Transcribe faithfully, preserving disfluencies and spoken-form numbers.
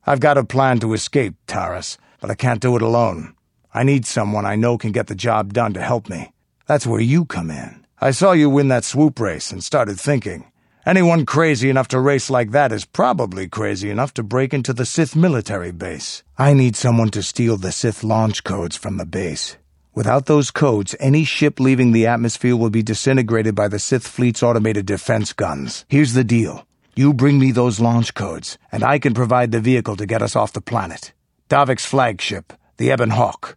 I've got a plan to escape, Taras, but I can't do it alone. I need someone I know can get the job done to help me. That's where you come in. I saw you win that swoop race and started thinking. Anyone crazy enough to race like that is probably crazy enough to break into the Sith military base. I need someone to steal the Sith launch codes from the base. Without those codes, any ship leaving the atmosphere will be disintegrated by the Sith fleet's automated defense guns. Here's the deal. You bring me those launch codes, and I can provide the vehicle to get us off the planet. Davik's flagship, the Ebon Hawk.